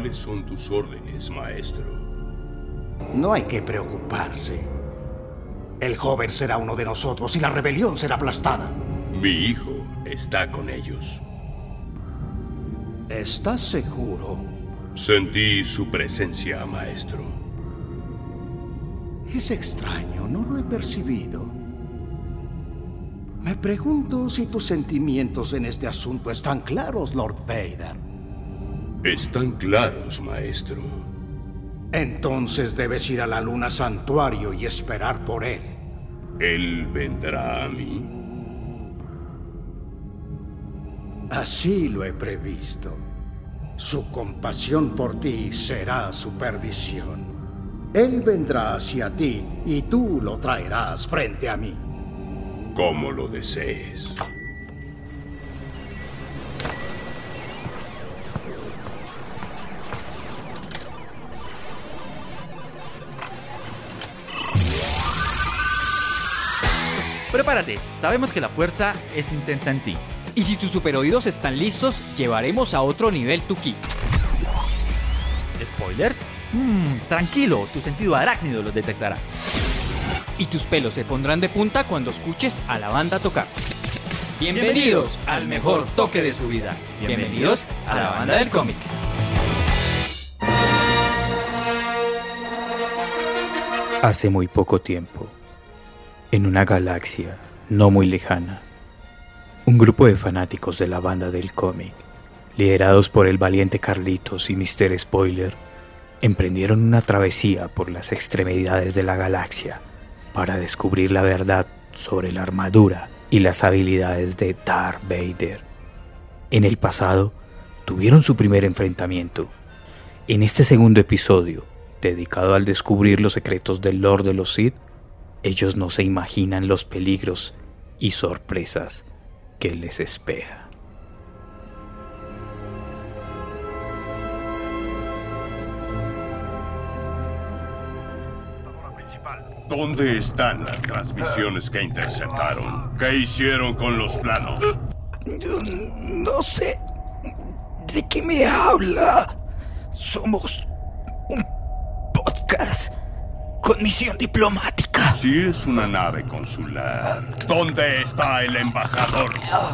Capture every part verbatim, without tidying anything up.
¿Cuáles son tus órdenes, maestro? No hay que preocuparse. El joven será uno de nosotros y la rebelión será aplastada. Mi hijo está con ellos. ¿Estás seguro? Sentí su presencia, maestro. Es extraño, no lo he percibido. Me pregunto si tus sentimientos en este asunto están claros, Lord Vader. Están claros, maestro. Entonces debes ir a la Luna Santuario y esperar por él. ¿Él vendrá a mí? Así lo he previsto. Su compasión por ti será su perdición. Él vendrá hacia ti y tú lo traerás frente a mí. Como lo desees. Prepárate, sabemos que la fuerza es intensa en ti. Y si tus superoídos están listos, llevaremos a otro nivel tu ki. ¿Spoilers? Mmm, tranquilo, tu sentido arácnido los detectará. Y tus pelos se pondrán de punta cuando escuches a la banda tocar. Bienvenidos al mejor toque de su vida. Bienvenidos a la banda del cómic. Hace muy poco tiempo, en una galaxia no muy lejana, un grupo de fanáticos de la banda del cómic, liderados por el valiente Carlitos y míster Spoiler, emprendieron una travesía por las extremidades de la galaxia para descubrir la verdad sobre la armadura y las habilidades de Darth Vader. En el pasado, tuvieron su primer enfrentamiento. En este segundo episodio, dedicado al descubrir los secretos del Lord de los Sith, ellos no se imaginan los peligros y sorpresas que les espera. ¿Dónde están las transmisiones que interceptaron? ¿Qué hicieron con los planos? Yo no sé de qué me habla. Somos un podcast con misión diplomática. Si es una nave consular, ¿dónde está el embajador?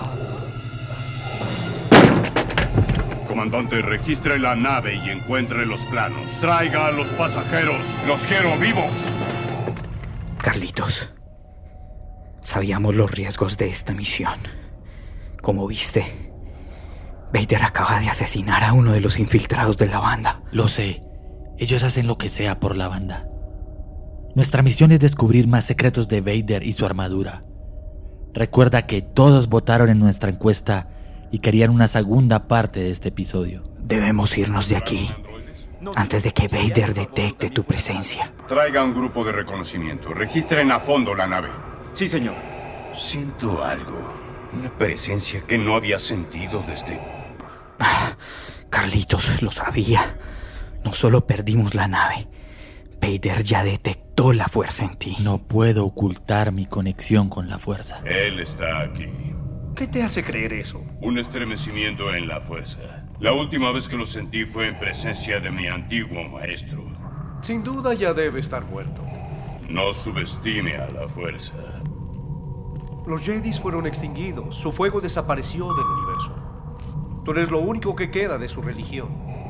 Comandante, registre la nave y encuentre los planos. Traiga a los pasajeros. Los quiero vivos. Carlitos, sabíamos los riesgos de esta misión. Como viste, Vader acaba de asesinar a uno de los infiltrados de la banda. Lo sé, ellos hacen lo que sea por la banda. Nuestra misión es descubrir más secretos de Vader y su armadura. Recuerda que todos votaron en nuestra encuesta y querían una segunda parte de este episodio. Debemos irnos de aquí antes de que Vader detecte tu presencia. Traiga un grupo de reconocimiento. Registren a fondo la nave. Sí, señor. Siento algo. Una presencia que no había sentido desde... Ah, Carlitos, lo sabía. No solo perdimos la nave. Vader ya detectó la fuerza en ti. No puedo ocultar mi conexión con la fuerza. Él está aquí. ¿Qué te hace creer eso? Un estremecimiento en la fuerza. La última vez que lo sentí fue en presencia de mi antiguo maestro. Sin duda ya debe estar muerto. No subestime a la fuerza. Los Jedis fueron extinguidos. Su fuego desapareció del universo. Tú eres lo único que queda de su religión.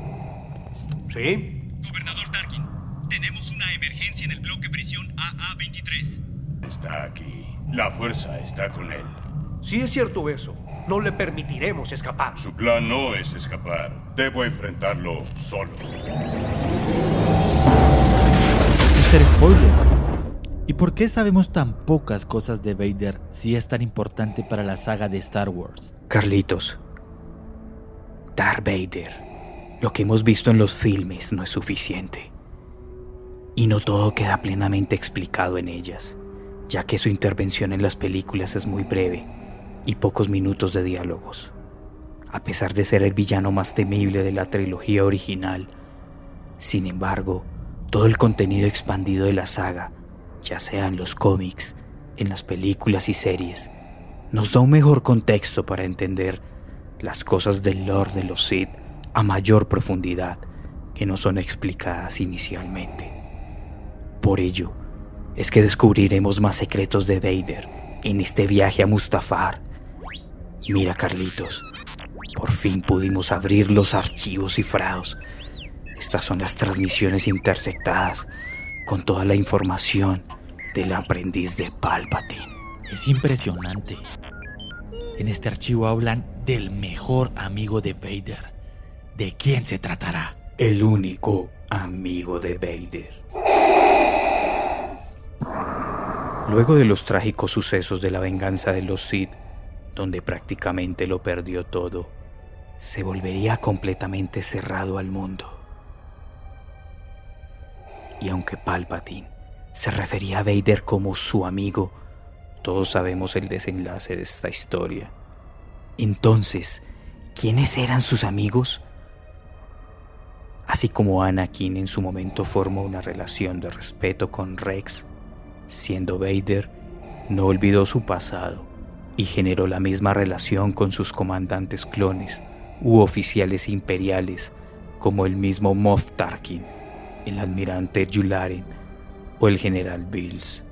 ¿Sí? Gobernador Tarkin, tenemos una emergencia en el bloque prisión A A veintitrés. Está aquí. La fuerza está con él. Si es cierto eso, no le permitiremos escapar. Su plan no es escapar. Debo enfrentarlo solo. míster Spoiler, ¿y por qué sabemos tan pocas cosas de Vader si es tan importante para la saga de Star Wars? Carlitos, Darth Vader, lo que hemos visto en los filmes no es suficiente. Y no todo queda plenamente explicado en ellas, ya que su intervención en las películas es muy breve y pocos minutos de diálogos. A pesar de ser el villano más temible de la trilogía original, sin embargo, todo el contenido expandido de la saga, ya sea en los cómics, en las películas y series, nos da un mejor contexto para entender las cosas del Lord de los Sith a mayor profundidad que no son explicadas inicialmente. Por ello, es que descubriremos más secretos de Vader en este viaje a Mustafar. Mira, Carlitos, por fin pudimos abrir los archivos cifrados. Estas son las transmisiones interceptadas con toda la información del aprendiz de Palpatine. Es impresionante. En este archivo hablan del mejor amigo de Vader. ¿De quién se tratará? El único amigo de Vader. Luego de los trágicos sucesos de la venganza de los Sith, donde prácticamente lo perdió todo, se volvería completamente cerrado al mundo. Y aunque Palpatine se refería a Vader como su amigo, todos sabemos el desenlace de esta historia. Entonces, ¿quiénes eran sus amigos? Así como Anakin en su momento formó una relación de respeto con Rex, siendo Vader, no olvidó su pasado y generó la misma relación con sus comandantes clones u oficiales imperiales como el mismo Moff Tarkin, el almirante Yularen o el general Bills.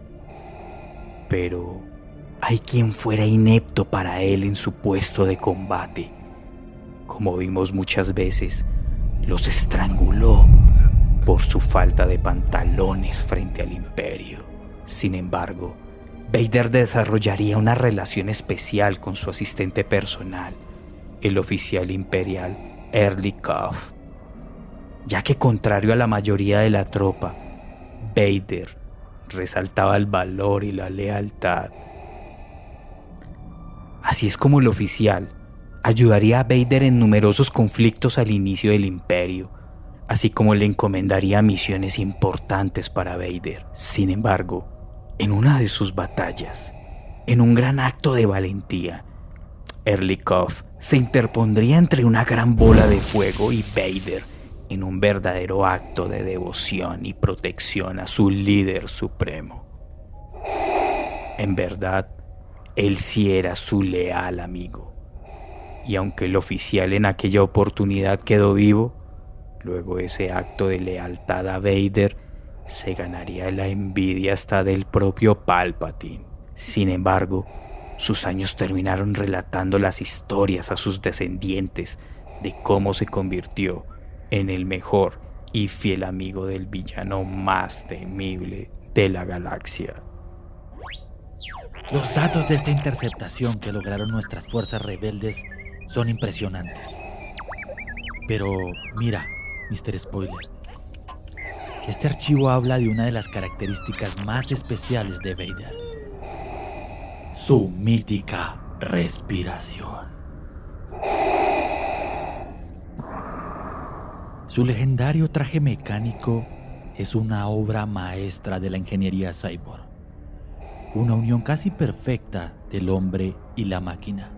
Pero hay quien fuera inepto para él en su puesto de combate. Como vimos muchas veces, los estranguló por su falta de pantalones frente al Imperio. Sin embargo, Vader desarrollaría una relación especial con su asistente personal, el oficial imperial Early Cuff, ya que contrario a la mayoría de la tropa, Vader resaltaba el valor y la lealtad. Así es como el oficial ayudaría a Vader en numerosos conflictos al inicio del Imperio, así como le encomendaría misiones importantes para Vader. Sin embargo, en una de sus batallas, en un gran acto de valentía, Early Cuff se interpondría entre una gran bola de fuego y Vader en un verdadero acto de devoción y protección a su líder supremo. En verdad, él sí era su leal amigo. Y aunque el oficial en aquella oportunidad quedó vivo, luego ese acto de lealtad a Vader se ganaría la envidia hasta del propio Palpatine. Sin embargo, sus años terminaron relatando las historias a sus descendientes de cómo se convirtió en el mejor y fiel amigo del villano más temible de la galaxia. Los datos de esta interceptación que lograron nuestras fuerzas rebeldes son impresionantes. Pero mira, mister Spoiler, este archivo habla de una de las características más especiales de Vader: su mítica respiración. Su legendario traje mecánico es una obra maestra de la ingeniería cyborg, una unión casi perfecta del hombre y la máquina.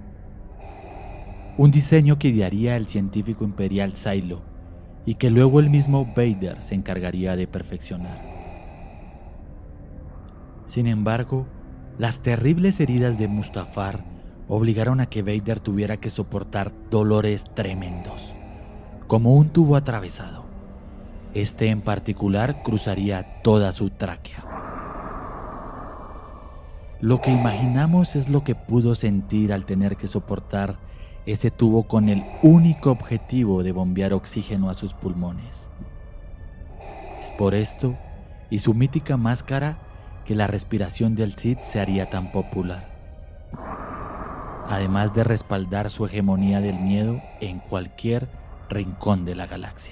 Un diseño que idearía el científico imperial Silo y que luego el mismo Vader se encargaría de perfeccionar. Sin embargo, las terribles heridas de Mustafar obligaron a que Vader tuviera que soportar dolores tremendos, como un tubo atravesado. Este en particular cruzaría toda su tráquea. Lo que imaginamos es lo que pudo sentir al tener que soportar ese tubo con el único objetivo de bombear oxígeno a sus pulmones. Es por esto y su mítica máscara que la respiración del Sith se haría tan popular, además de respaldar su hegemonía del miedo en cualquier rincón de la galaxia.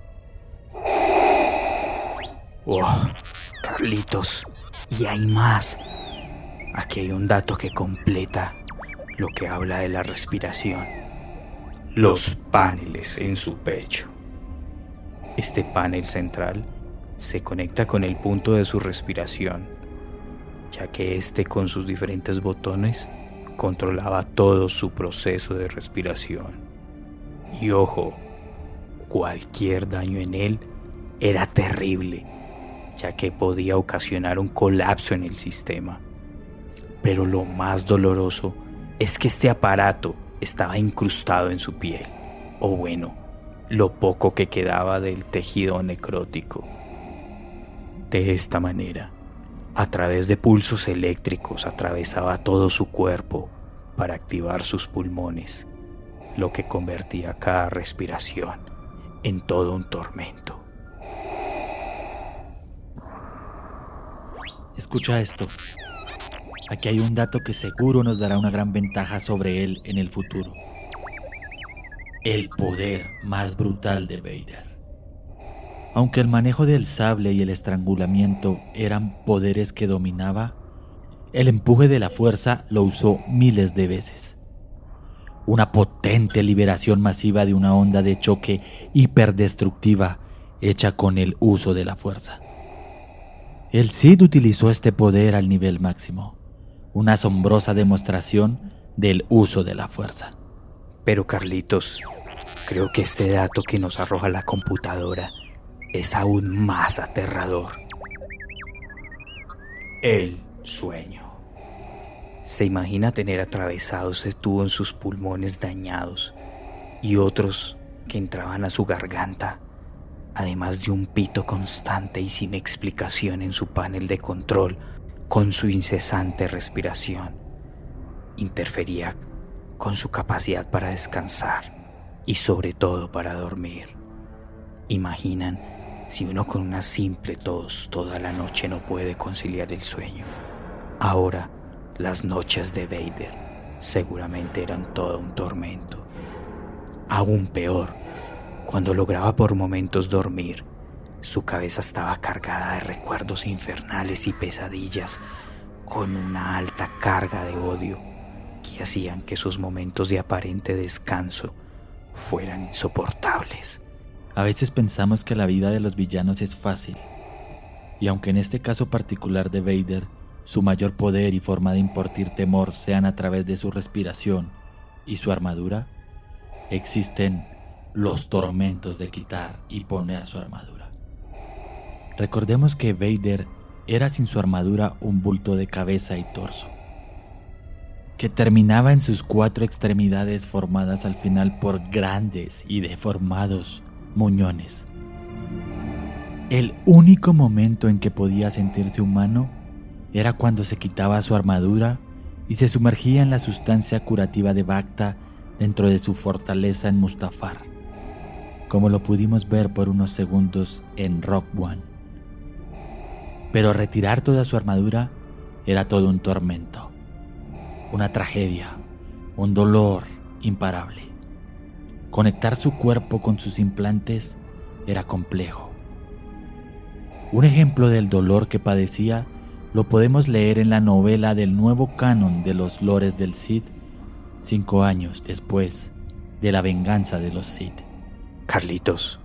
¡Wow! Carlitos, y hay más. Aquí hay un dato que completa lo que habla de la respiración: los paneles en su pecho. Este panel central se conecta con el punto de su respiración, ya que este con sus diferentes botones controlaba todo su proceso de respiración. Y ojo, cualquier daño en él era terrible, ya que podía ocasionar un colapso en el sistema. Pero lo más doloroso es que este aparato estaba incrustado en su piel, o bueno, lo poco que quedaba del tejido necrótico. De esta manera, a través de pulsos eléctricos atravesaba todo su cuerpo para activar sus pulmones, lo que convertía cada respiración en todo un tormento. Escucha esto. Aquí hay un dato que seguro nos dará una gran ventaja sobre él en el futuro. El poder más brutal de Vader. Aunque el manejo del sable y el estrangulamiento eran poderes que dominaba, el empuje de la fuerza lo usó miles de veces. Una potente liberación masiva de una onda de choque hiperdestructiva hecha con el uso de la fuerza. El Sith utilizó este poder al nivel máximo, una asombrosa demostración del uso de la fuerza. Pero Carlitos, creo que este dato que nos arroja la computadora es aún más aterrador. El sueño. Se imagina tener atravesado ese tubo en sus pulmones dañados y otros que entraban a su garganta, además de un pito constante y sin explicación en su panel de control con su incesante respiración. Interfería con su capacidad para descansar y sobre todo para dormir. Imaginan si uno con una simple tos toda la noche no puede conciliar el sueño. Ahora, las noches de Vader seguramente eran todo un tormento. Aún peor, cuando lograba por momentos dormir, su cabeza estaba cargada de recuerdos infernales y pesadillas con una alta carga de odio que hacían que sus momentos de aparente descanso fueran insoportables. A veces pensamos que la vida de los villanos es fácil, y aunque en este caso particular de Vader, su mayor poder y forma de impartir temor sean a través de su respiración y su armadura, existen los tormentos de quitar y poner su armadura. Recordemos que Vader era sin su armadura un bulto de cabeza y torso, que terminaba en sus cuatro extremidades formadas al final por grandes y deformados muñones. El único momento en que podía sentirse humano era cuando se quitaba su armadura y se sumergía en la sustancia curativa de Bacta dentro de su fortaleza en Mustafar, como lo pudimos ver por unos segundos en Rogue One. Pero retirar toda su armadura era todo un tormento, una tragedia, un dolor imparable. Conectar su cuerpo con sus implantes era complejo. Un ejemplo del dolor que padecía lo podemos leer en la novela del nuevo canon de los lores del Sith, cinco años después de la venganza de los Sith. Carlitos,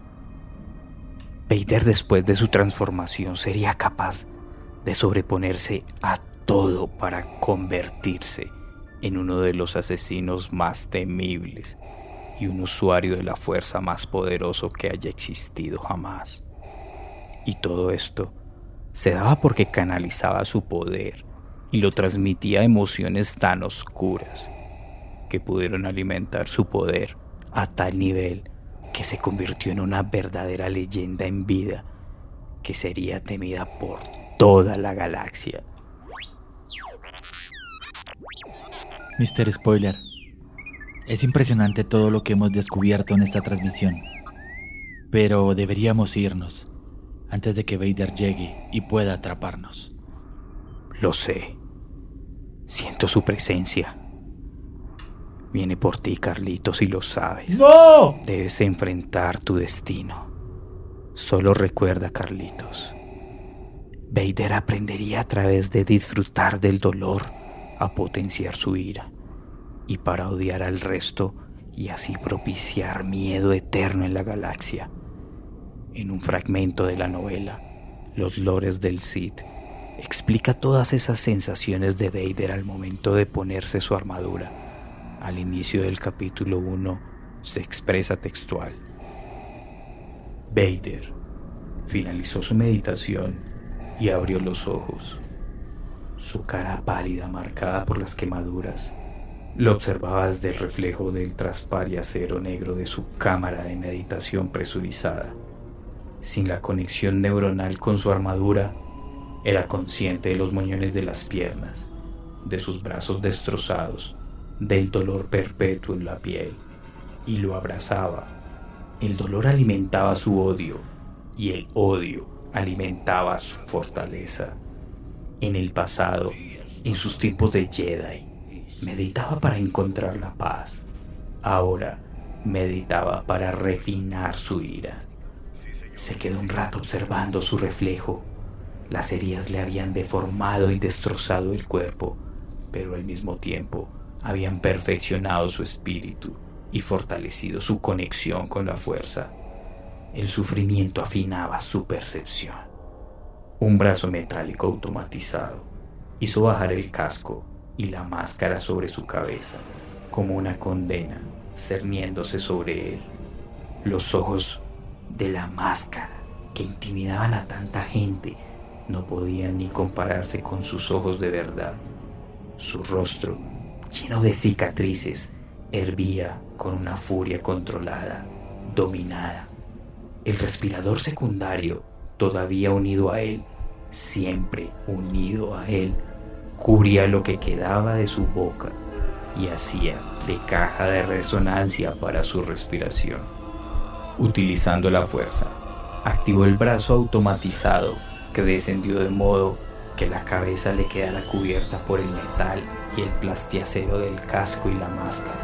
Vader después de su transformación sería capaz de sobreponerse a todo para convertirse en uno de los asesinos más temibles y un usuario de la fuerza más poderoso que haya existido jamás. Y todo esto se daba porque canalizaba su poder y lo transmitía a emociones tan oscuras que pudieron alimentar su poder a tal nivel que se convirtió en una verdadera leyenda en vida que sería temida por toda la galaxia. mister Spoiler, es impresionante todo lo que hemos descubierto en esta transmisión, pero deberíamos irnos antes de que Vader llegue y pueda atraparnos. Lo sé. Siento su presencia. Viene por ti, Carlitos, y lo sabes. ¡No! Debes enfrentar tu destino. Solo recuerda, Carlitos. Vader aprendería a través de disfrutar del dolor a potenciar su ira y para odiar al resto y así propiciar miedo eterno en la galaxia. En un fragmento de la novela, Los lores del Sith, explica todas esas sensaciones de Vader al momento de ponerse su armadura. Al inicio del capítulo uno se expresa textual: Vader finalizó su meditación y abrió los ojos. Su cara pálida, marcada por las quemaduras, Lo observaba desde el reflejo del traspar y acero negro de su cámara de meditación presurizada. Sin la conexión neuronal con su armadura, era consciente de los moñones de las piernas, de sus brazos destrozados, del dolor perpetuo en la piel, y lo abrazaba. El dolor alimentaba su odio, y el odio alimentaba su fortaleza. En el pasado, en sus tiempos de Jedi, meditaba para encontrar la paz. Ahora meditaba para refinar su ira. Se quedó un rato observando su reflejo. Las heridas le habían deformado y destrozado el cuerpo, pero al mismo tiempo habían perfeccionado su espíritu y fortalecido su conexión con la fuerza. El sufrimiento afinaba su percepción. Un brazo metálico automatizado hizo bajar el casco y la máscara sobre su cabeza, como una condena cerniéndose sobre él. Los ojos de la máscara, que intimidaban a tanta gente, no podían ni compararse con sus ojos de verdad. Su rostro, lleno de cicatrices, hervía con una furia controlada, dominada. El respirador secundario, todavía unido a él, siempre unido a él, cubría lo que quedaba de su boca y hacía de caja de resonancia para su respiración. Utilizando la fuerza, activó el brazo automatizado que descendió de modo que la cabeza le quedara cubierta por el metal y el plastiacero del casco y la máscara.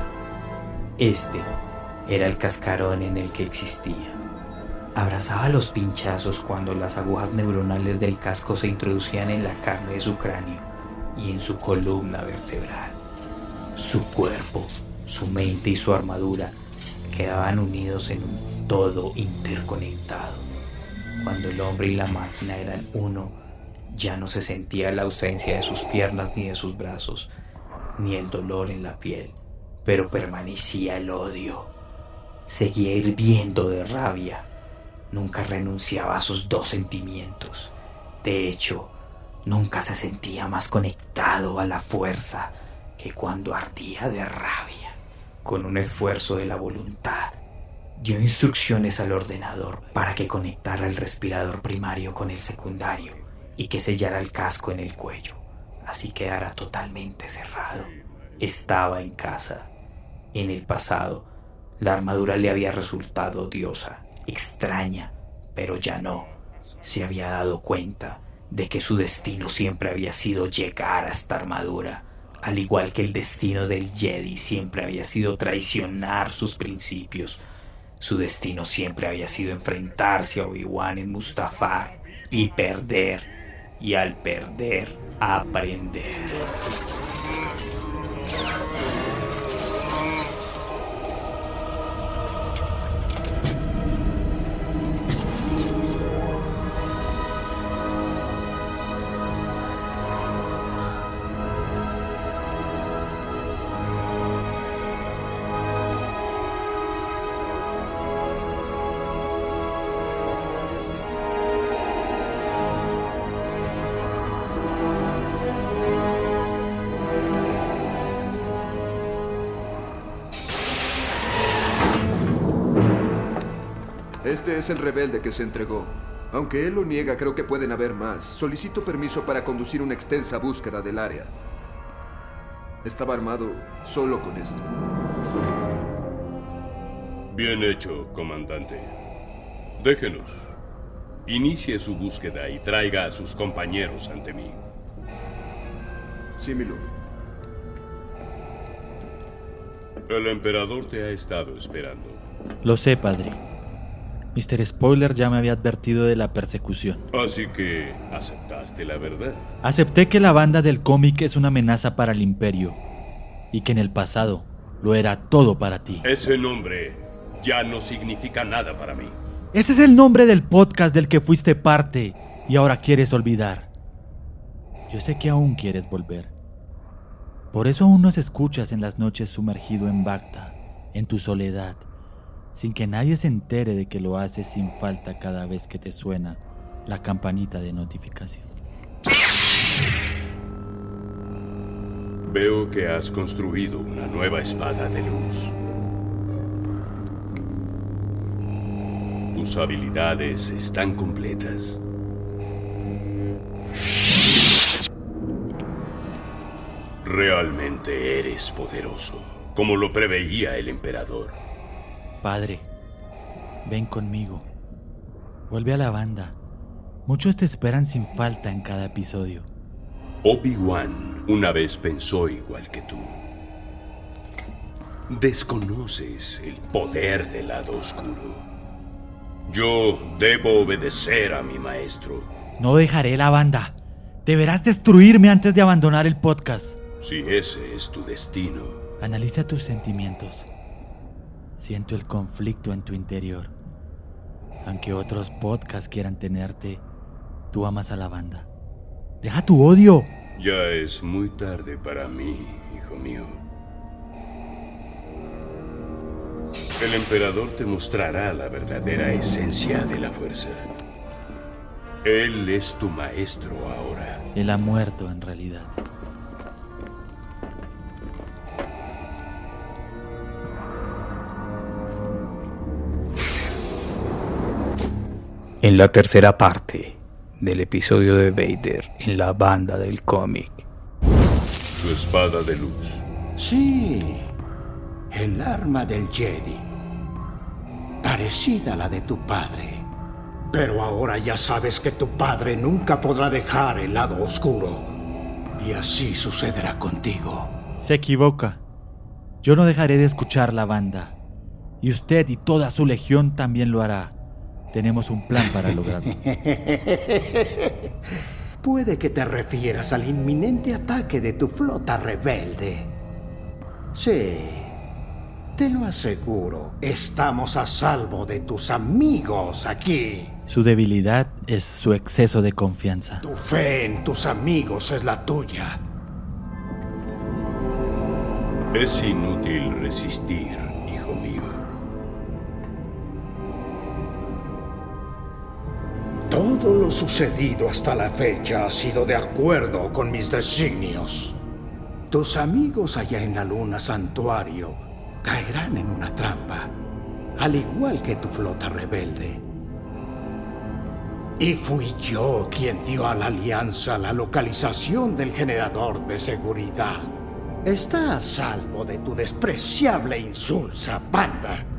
Este era el cascarón en el que existía. Abrazaba los pinchazos cuando las agujas neuronales del casco se introducían en la carne de su cráneo y en su columna vertebral. Su cuerpo, su mente y su armadura quedaban unidos en un todo interconectado. Cuando el hombre y la máquina eran uno, ya no se sentía la ausencia de sus piernas ni de sus brazos, ni el dolor en la piel, pero permanecía el odio. Seguía hirviendo de rabia. Nunca renunciaba a sus dos sentimientos. De hecho, nunca se sentía más conectado a la fuerza que cuando ardía de rabia. Con un esfuerzo de la voluntad, dio instrucciones al ordenador para que conectara el respirador primario con el secundario y que sellara el casco en el cuello, así quedara totalmente cerrado. Estaba en casa. En el pasado, la armadura le había resultado odiosa, extraña, pero ya no. Se había dado cuenta de que su destino siempre había sido llegar a esta armadura, al igual que el destino del Jedi siempre había sido traicionar sus principios. Su destino siempre había sido enfrentarse a Obi-Wan en Mustafar y perder, y al perder, aprender. Este es el rebelde que se entregó. Aunque él lo niega, creo que pueden haber más. Solicito permiso para conducir una extensa búsqueda del área. Estaba armado solo con esto. Bien hecho, comandante. Déjenos. Inicie su búsqueda y traiga a sus compañeros ante mí. Sí, mi lord. El emperador te ha estado esperando. Lo sé, padre. mister Spoiler ya me había advertido de la persecución. Así que aceptaste la verdad. Acepté que la banda del cómic es una amenaza para el Imperio y que en el pasado lo era todo para ti. Ese nombre ya no significa nada para mí. Ese es el nombre del podcast del que fuiste parte y ahora quieres olvidar. Yo sé que aún quieres volver. Por eso aún nos escuchas en las noches sumergido en Bacta, en tu soledad, sin que nadie se entere de que lo haces sin falta cada vez que te suena la campanita de notificación. Veo que has construido una nueva espada de luz. Tus habilidades están completas. Realmente eres poderoso, como lo preveía el emperador. Padre, ven conmigo. Vuelve a la banda. Muchos te esperan sin falta en cada episodio. Obi-Wan una vez pensó igual que tú. Desconoces el poder del lado oscuro. Yo debo obedecer a mi maestro. No dejaré la banda. Deberás destruirme antes de abandonar el podcast. Si ese es tu destino. Analiza tus sentimientos. Siento el conflicto en tu interior. Aunque otros podcasts quieran tenerte, tú amas a la banda. ¡Deja tu odio! Ya es muy tarde para mí, hijo mío. El emperador te mostrará la verdadera esencia de la fuerza. Él es tu maestro ahora. Él ha muerto en realidad. En la tercera parte del episodio de Vader en la banda del cómic. Su espada de luz. Sí, el arma del Jedi. Parecida a la de tu padre. Pero ahora ya sabes que tu padre nunca podrá dejar el lado oscuro. Y así sucederá contigo. Se equivoca. Yo no dejaré de escuchar la banda. Y usted y toda su legión también lo hará. Tenemos un plan para lograrlo. Puede que te refieras al inminente ataque de tu flota rebelde. Sí, te lo aseguro. Estamos a salvo de tus amigos aquí. Su debilidad es su exceso de confianza. Tu fe en tus amigos es la tuya. Es inútil resistir, hijo mío. Todo lo sucedido hasta la fecha ha sido de acuerdo con mis designios. Tus amigos allá en la luna santuario caerán en una trampa, al igual que tu flota rebelde. Y fui yo quien dio a la Alianza la localización del generador de seguridad. Está a salvo de tu despreciable e insulsa banda.